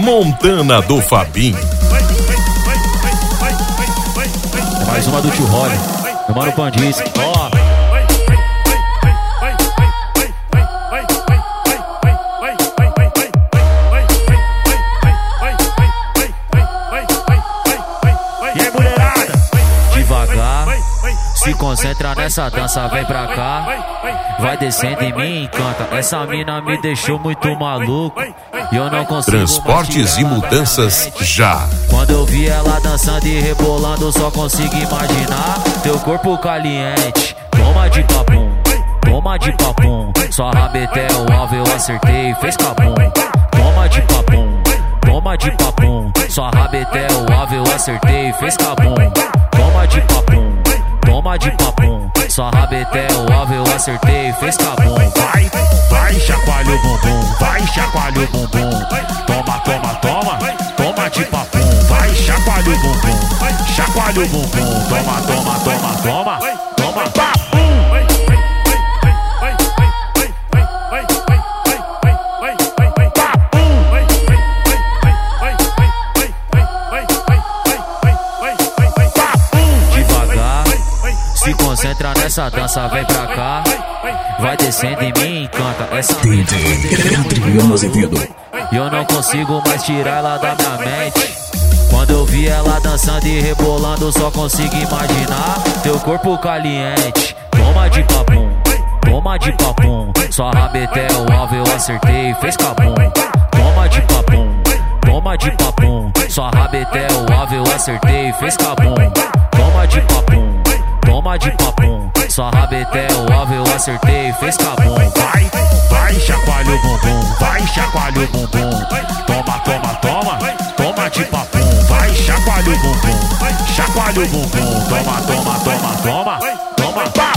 Montana do Fabinho. Mais uma do Tio Rolly, do Mano Pandice. Ó. E aí, mulherada? Devagar, se concentra nessa dança, vem pra cá. Vai descendo e me encanta. Essa mina me deixou muito maluco e eu não consigo. Transportes e mudanças já. Quando eu vi ela dançando e rebolando, só consigo imaginar teu corpo caliente. Toma de papum, toma de papum. Sua rabeta é o alvo, eu acertei, fez cabum. Toma de papum, toma de papum. Sua rabeta é o alvo, eu acertei, fez cabum. Toma de papum, toma de papum. Sua rabeta é o alvo, eu acertei, fez cabum. Vai, vai, chacoalha o bumbum, vai, chacoalha o bumbum. Toma, toma, toma, toma de papum. Vai, chacoalha o bumbum, chacoalha o bumbum. Toma, toma, toma, toma, toma papum. Se concentra nessa dança, vem pra cá. Vai descendo e me encanta. Essa e eu não consigo mais tirar ela da minha mente. Quando eu vi ela dançando e rebolando, só consigo imaginar teu corpo caliente. Toma de papum, toma de papum. Sua rabeta é o alvo, eu acertei, fez cabum. Toma de papum, toma de papum. Sua rabeta é o alvo, eu acertei, fez cabum. Toma de papum, toma de papum. Sua rabeta é o alvo, eu acertei, fez cabum. Vai, vai, chacoalha o bumbum, vai, chacoalha o bumbum. Toma, toma, toma, toma de papum. Vai, chacoalha o bumbum, chacoalha o bumbum. Toma, toma, toma, toma, toma, toma.